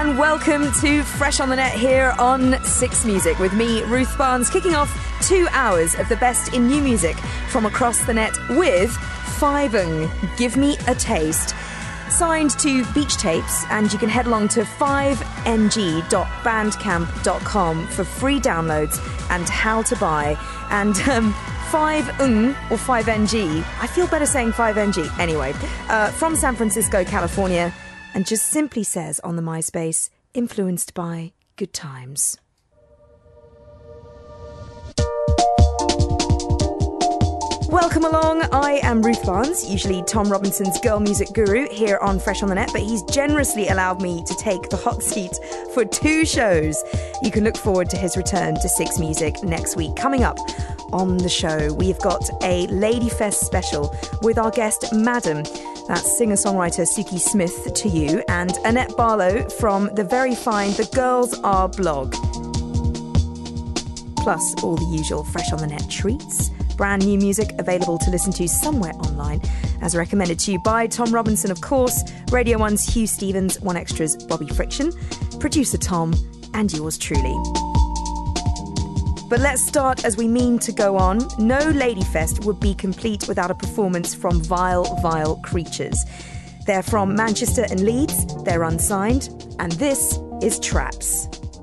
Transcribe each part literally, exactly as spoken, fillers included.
and welcome to Fresh on the Net here on Six Music with me, Ruth Barnes, kicking off two hours of the best in new music from across the net with Fiveng, Give Me a Taste. Signed to Beach Tapes, and you can head along to five n g dot bandcamp dot com for free downloads and how to buy. And um, five ng or five n g, I feel better saying five n g anyway, uh, from San Francisco, California, and just simply says on the MySpace, influenced by good times. Welcome along, I am Ruth Barnes, usually Tom Robinson's girl music guru here on Fresh on the Net, but he's generously allowed me to take the hot seat for two shows. You can look forward to his return to Six Music next week. Coming up on the show, we've got a Ladyfest special with our guest Madam. That's singer-songwriter Suki Smith to you, and Annette Barlow from the very fine The Girls Are blog. Plus all the usual Fresh on the Net treats. Brand new music available to listen to somewhere online, as recommended to you by Tom Robinson, of course, Radio one's Hugh Stevens, One Extra's Bobby Friction, producer Tom, and yours truly. But let's start as we mean to go on. No Ladyfest would be complete without a performance from Vile, Vile Creatures. They're from Manchester and Leeds, they're unsigned, and this is Traps.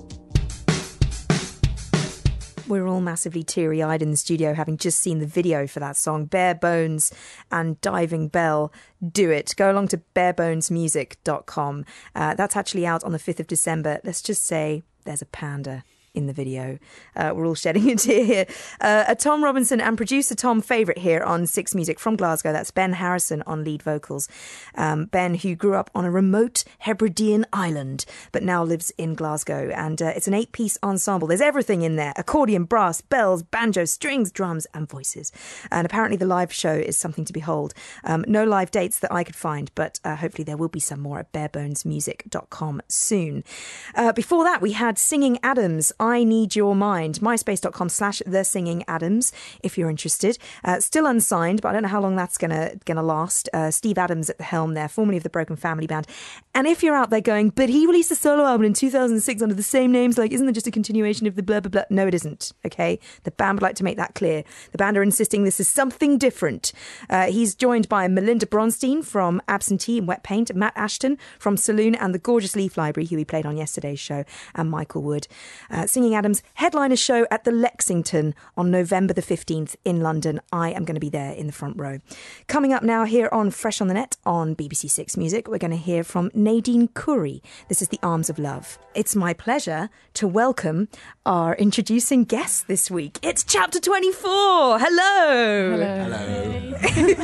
We're all massively teary-eyed in the studio, having just seen the video for that song. Bare Bones and Diving Bell, do it. Go along to bare bones music dot com. Uh, that's actually out on the fifth of December. Let's just say there's a panda in the video. Uh, we're all shedding a tear here. Uh, a Tom Robinson and producer Tom favourite here on Six Music from Glasgow. That's Ben Harrison on lead vocals. Um, Ben, who grew up on a remote Hebridean island, but now lives in Glasgow. And uh, it's an eight-piece ensemble. There's everything in there. Accordion, brass, bells, banjo, strings, drums and voices. And apparently the live show is something to behold. Um, no live dates that I could find, but uh, hopefully there will be some more at bare bones music dot com soon. Uh, before that, we had Singing Adams, I Need Your Mind, myspace dot com slash The Singing Adams, if you're interested. Uh, still unsigned, but I don't know how long that's gonna gonna last. Uh, Steve Adams at the helm there, formerly of the Broken Family Band. And if you're out there going, but he released a solo album in two thousand six under the same names, like, isn't it just a continuation of the blah, blah, blah? No, it isn't, okay? The band would like to make that clear. The band are insisting this is something different. Uh, he's joined by Melinda Bronstein from Absentee and Wet Paint, Matt Ashton from Saloon and the Gorgeous Leaf Library, who we played on yesterday's show, and Michael Wood. Uh, Singing Adams headliner show at the Lexington on November the fifteenth in London. I am going to be there in the front row. Coming up now here on Fresh on the Net on B B C Six Music, we're going to hear from Nadine Khoury. This is The Arms of Love. It's my pleasure to welcome our introducing guest this week. It's Chapter twenty-four. Hello. Hello.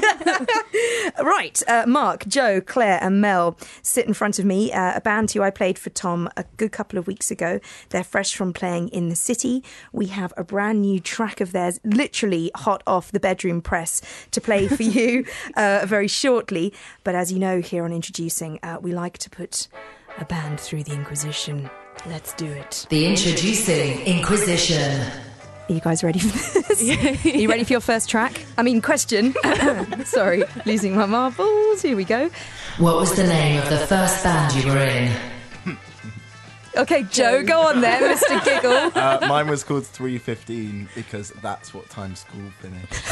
Hello. Right, uh, Mark, Joe, Claire and Mel sit in front of me, uh, a band who I played for Tom a good couple of weeks ago. They're fresh from playing in the city. We have a brand new track of theirs, literally hot off the bedroom press, to play for you uh, very shortly. But as you know, here on Introducing, uh, we like to put a band through the Inquisition. Let's do it. The Introducing Inquisition. Are you guys ready for this? Are you ready for your first track? I mean, question. Sorry, losing my marbles. Here we go. What was the name of the first band you were in? Okay, Joe, go on then, Mister Giggle. Uh, mine was called three fifteen because that's what time school finished.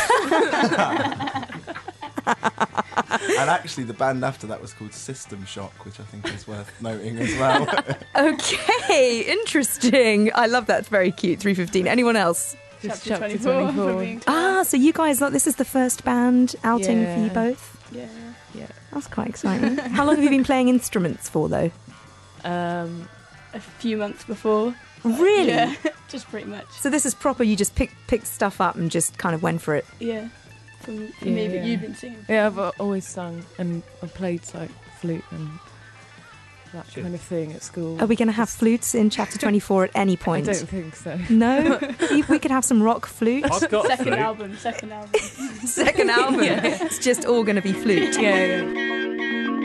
And actually, the band after that was called System Shock, which I think is worth noting as well. Okay, interesting. I love that. It's very cute. three fifteen. Anyone else? Just Chapter twenty-four. twenty-four. Ah, so you guys, this is the first band outing Yeah. for you both? Yeah. Yeah. That's quite exciting. How long have you been playing instruments for, though? Um, a few months before. Really? Yeah, just pretty much. So this is proper, you just picked picked stuff up and just kind of went for it? Yeah. From, from Yeah, me, but yeah. you've been singing. Yeah, I've uh, always sung and I played like flute and that Good. kind of thing at school. Are we going to have flutes in Chapter twenty-four at any I point? don't think so. No? We- we could have some rock flute. I've got Second flute. album, second album. Second album. It's just all going to be flute. Yeah, yeah.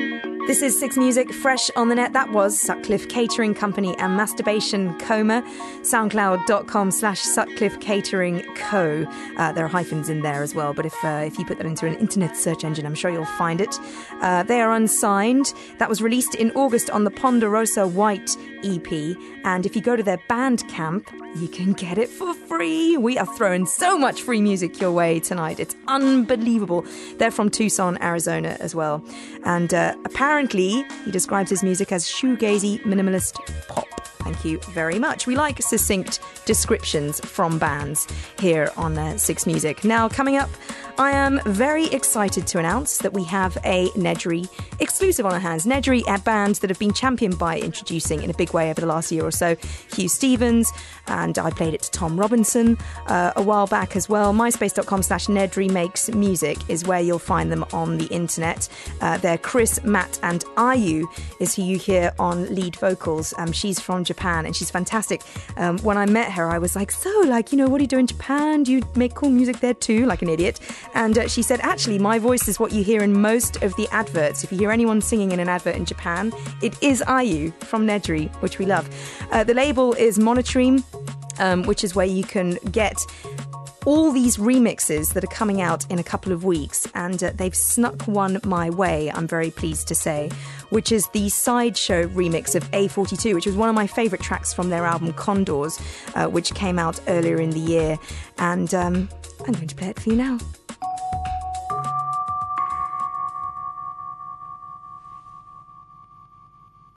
This is Six Music, fresh on the net. That was Sutcliffe Catering Company and Masturbation Coma. Soundcloud.com slash Sutcliffe Catering Co. Uh, there are hyphens in there as well, but if uh, if you put that into an internet search engine, I'm sure you'll find it. Uh, they are unsigned. That was released in August on the Ponderosa White E P. And if you go to their Bandcamp, you can get it for free. We are throwing so much free music your way tonight. It's unbelievable. They're from Tucson, Arizona as well. And uh, apparently, he describes his music as shoegazy minimalist pop. Thank you very much. We like succinct descriptions from bands here on uh, Six Music. Now, coming up, I am very excited to announce that we have a Nedry exclusive on our hands. Nedry are bands that have been championed by introducing in a big way over the last year or so. Hugh Stevens, and I played it to Tom Robinson uh, a while back as well. MySpace.com slash Nedry Makes Music is where you'll find them on the internet. Uh, they're Chris, Matt and Ayu is who you hear on lead vocals. Um, she's from Japan and she's fantastic. Um, when I met her, I was like, so, like, you know, what do you do in Japan? Do you make cool music there too? Like an idiot. And uh, she said, actually, my voice is what you hear in most of the adverts. If you hear anyone singing in an advert in Japan, it is Ayu from Nedry, which we love. Uh, the label is Monotream, um, which is where you can get all these remixes that are coming out in a couple of weeks, and uh, they've snuck one my way, I'm very pleased to say, which is the Sideshow remix of A forty-two, which was one of my favourite tracks from their album Condors, uh, which came out earlier in the year. And um, I'm going to play it for you now.